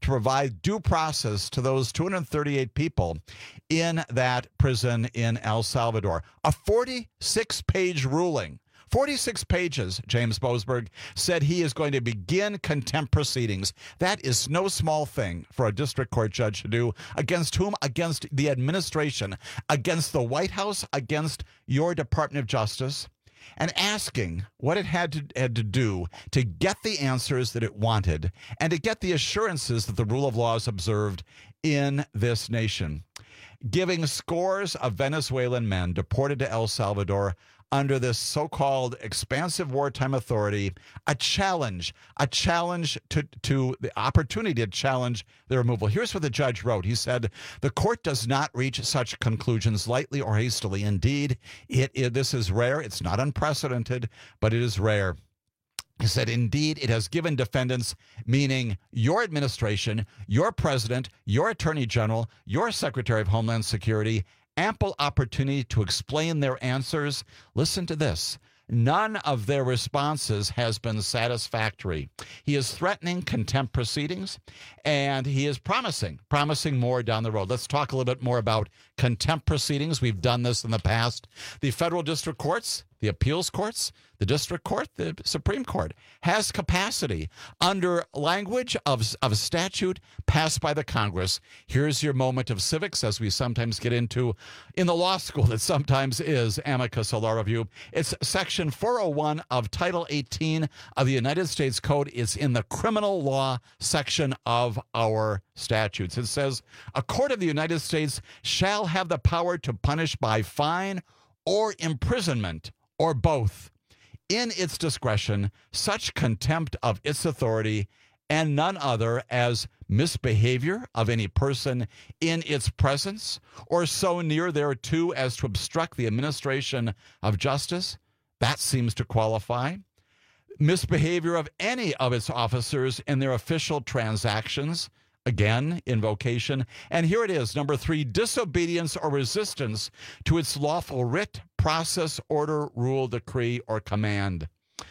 to provide due process to those two hundred thirty-eight people in that prison in El Salvador. A forty-six page ruling. forty-six pages, James Boasberg said he is going to begin contempt proceedings. That is no small thing for a district court judge to do. Against whom? Against the administration, against the White House, against your Department of Justice, and asking what it had to, had to do to get the answers that it wanted and to get the assurances that the rule of law is observed in this nation. Giving scores of Venezuelan men deported to El Salvador under this so-called expansive wartime authority, a challenge, a challenge to, to the opportunity to challenge the removal. Here's what the judge wrote. He said, the court does not reach such conclusions lightly or hastily. Indeed, it, it this is rare. It's not unprecedented, but it is rare. He said, indeed, it has given defendants, meaning your administration, your president, your attorney general, your secretary of Homeland Security, ample opportunity to explain their answers. Listen to this. None of their responses has been satisfactory. He is threatening contempt proceedings, and he is promising, promising more down the road. Let's talk a little bit more about contempt proceedings. We've done this in the past. The federal district courts, the appeals courts, the district court, the Supreme Court has capacity under language of, of a statute passed by the Congress. Here's your moment of civics, as we sometimes get into in the law school that sometimes is amicus law review. It's section four oh one of Title eighteen of the United States Code. It's in the criminal law section of our statutes. It says, a court of the United States shall have the power to punish by fine or imprisonment or both, in its discretion, such contempt of its authority and none other as misbehavior of any person in its presence or so near thereto as to obstruct the administration of justice. That seems to qualify. Misbehavior of any of its officers in their official transactions. Again, invocation. And here it is, number three, disobedience or resistance to its lawful writ, process, order, rule, decree, or command.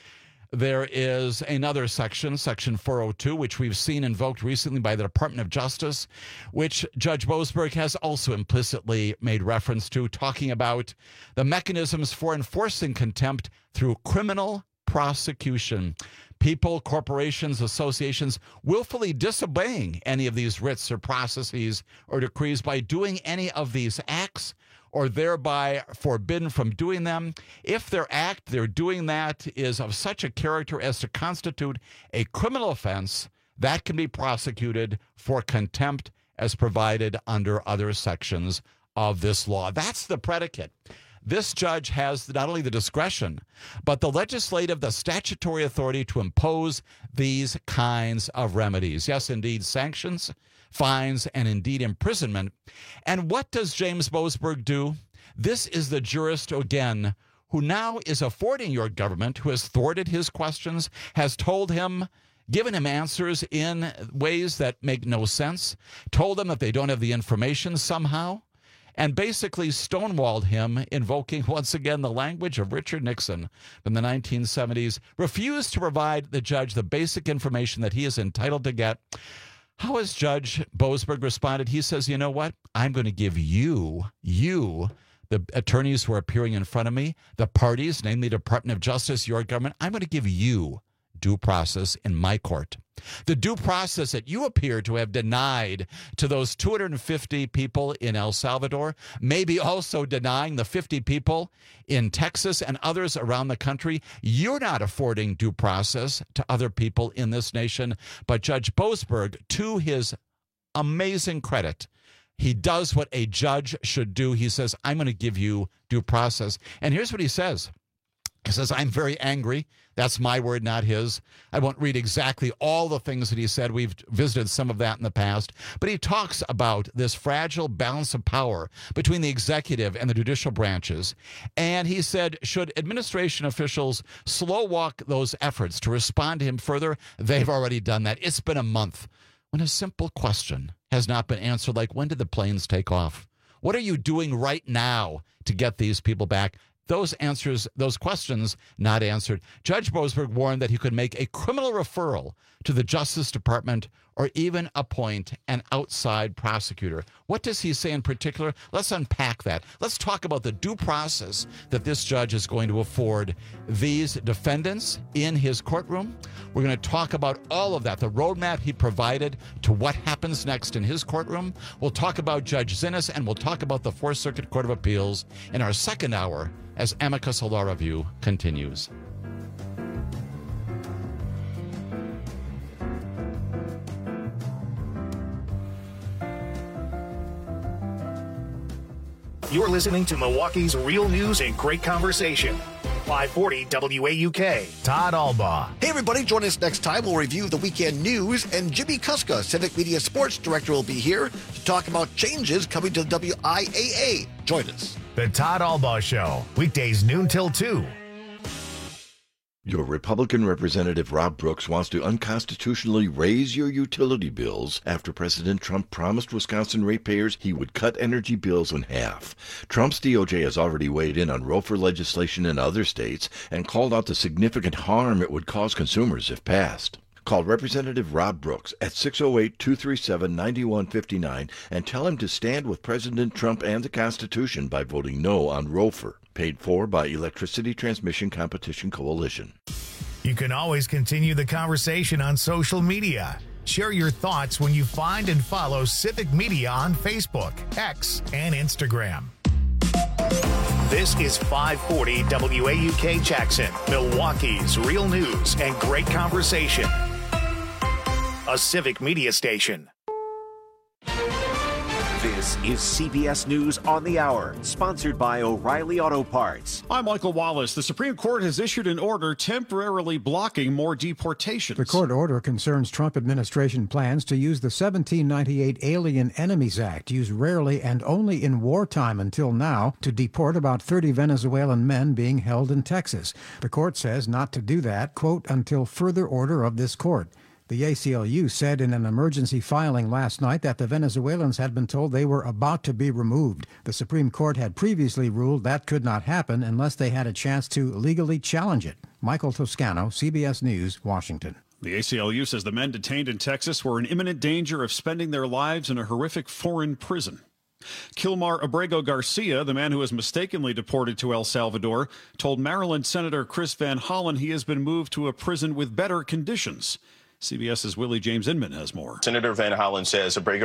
There is another section, section four oh two, which we've seen invoked recently by the Department of Justice, which Judge Boasberg has also implicitly made reference to, talking about the mechanisms for enforcing contempt through criminal prosecution. People, corporations, associations willfully disobeying any of these writs or processes or decrees by doing any of these acts or thereby forbidden from doing them. If their act, their doing that, is of such a character as to constitute a criminal offense, that can be prosecuted for contempt as provided under other sections of this law. That's the predicate. This judge has not only the discretion, but the legislative, the statutory authority to impose these kinds of remedies. Yes, indeed, sanctions, fines, and indeed imprisonment. And what does James Boasberg do? This is the jurist, again, who now is affording your government, who has thwarted his questions, has told him, given him answers in ways that make no sense, told them that they don't have the information somehow, and basically stonewalled him, invoking once again the language of Richard Nixon from the nineteen seventies, refused to provide the judge the basic information that he is entitled to get. How has Judge Boasberg responded? He says, you know what? I'm going to give you, you, the attorneys who are appearing in front of me, the parties, namely Department of Justice, your government, I'm going to give you due process in my court. The due process that you appear to have denied to those two hundred fifty people in El Salvador, maybe also denying the fifty people in Texas and others around the country. You're not affording due process to other people in this nation. But Judge Boasberg, to his amazing credit, he does what a judge should do. He says, I'm going to give you due process. And here's what he says. He says, I'm very angry. That's my word, not his. I won't read exactly all the things that he said. We've visited some of that in the past. But he talks about this fragile balance of power between the executive and the judicial branches. And he said, should administration officials slow walk those efforts to respond to him further? They've already done that. It's been a month when a simple question has not been answered, like, when did the planes take off? What are you doing right now to get these people back? Those answers, those questions not answered. Judge Boasberg warned that he could make a criminal referral to the Justice Department or even appoint an outside prosecutor. What does he say in particular? Let's unpack that. Let's talk about the due process that this judge is going to afford these defendants in his courtroom. We're going to talk about all of that, the roadmap he provided to what happens next in his courtroom. We'll talk about Judge Zinnes, and we'll talk about the Fourth Circuit Court of Appeals in our second hour as Amicus Law Review continues. You're listening to Milwaukee's Real News and Great Conversation. five forty W A U K. Todd Albaugh. Hey, everybody. Join us next time. We'll review the weekend news, and Jimmy Kuska, Civic Media Sports Director, will be here to talk about changes coming to W I A A. Join us. The Todd Albaugh Show, weekdays noon till two. Your Republican Representative Rob Brooks wants to unconstitutionally raise your utility bills after President Trump promised Wisconsin ratepayers he would cut energy bills in half. Trump's D O J has already weighed in on ROFR legislation in other states and called out the significant harm it would cause consumers if passed. Call Representative Rob Brooks at six oh eight, two three seven, nine one five nine and tell him to stand with President Trump and the Constitution by voting no on ROFR. Paid for by Electricity Transmission Competition Coalition. You can always continue the conversation on social media. Share your thoughts when you find and follow Civic Media on Facebook, X, and Instagram. This is five forty W A U K Jackson, Milwaukee's Real News and Great Conversation. A Civic Media station. This is C B S News on the Hour, sponsored by O'Reilly Auto Parts. I'm Michael Wallace. The Supreme Court has issued an order temporarily blocking more deportations. The court order concerns Trump administration plans to use the seventeen ninety-eight Alien Enemies Act, used rarely and only in wartime until now, to deport about thirty Venezuelan men being held in Texas. The court says not to do that, quote, until further order of this court. The A C L U said in an emergency filing last night that the Venezuelans had been told they were about to be removed. The Supreme Court had previously ruled that could not happen unless they had a chance to legally challenge it. Michael Toscano, C B S News, Washington. The A C L U says the men detained in Texas were in imminent danger of spending their lives in a horrific foreign prison. Kilmar Abrego Garcia, the man who was mistakenly deported to El Salvador, told Maryland Senator Chris Van Hollen he has been moved to a prison with better conditions. CBS's Willie James Inman has more. Senator Van Hollen says Abrego